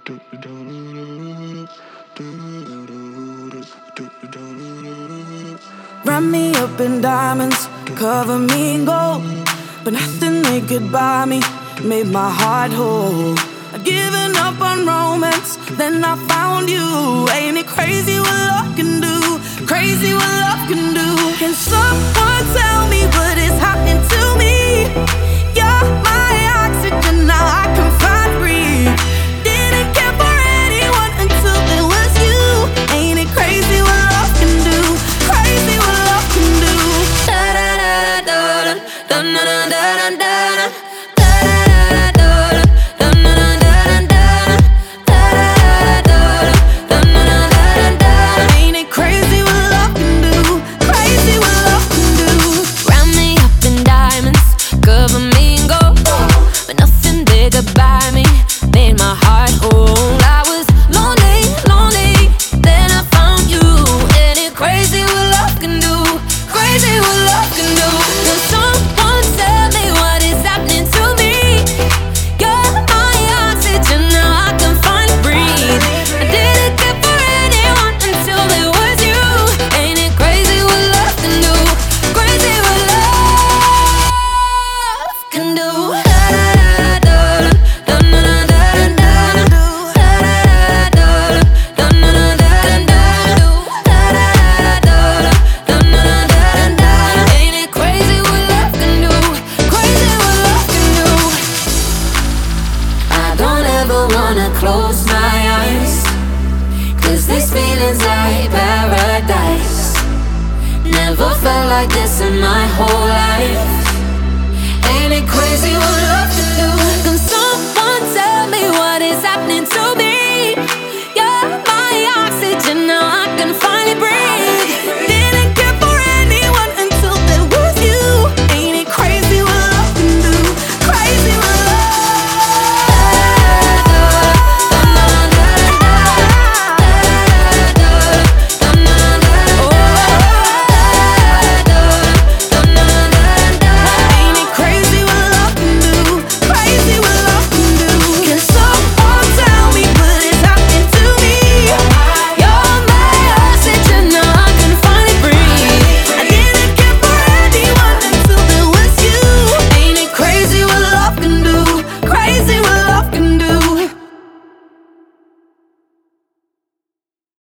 Wrap me up in diamonds, cover me in gold, but nothing they could buy me made my heart whole. I'd given up on romance, then I found you. Ain't it crazy what love can do? Crazy what love can do. Can someone tell me what is happening to me? You're my oxygen, now I can find breathe. Didn't care for anyone until it was you. Ain't it crazy what love can do? Crazy what love can do. Da da da da da da da da da da. By me, made my heart whole. I was lonely, lonely, then I found you. And it crazy what love can do, crazy what love can do. Can someone tell me what is happening to me? You're my oxygen, now I can finally breathe. I didn't care for anyone until it was you. Ain't it crazy what love can do, crazy what love can do. Close my eyes, 'cause these feelings like paradise. Never felt like this in my whole life. Ain't it crazy what love can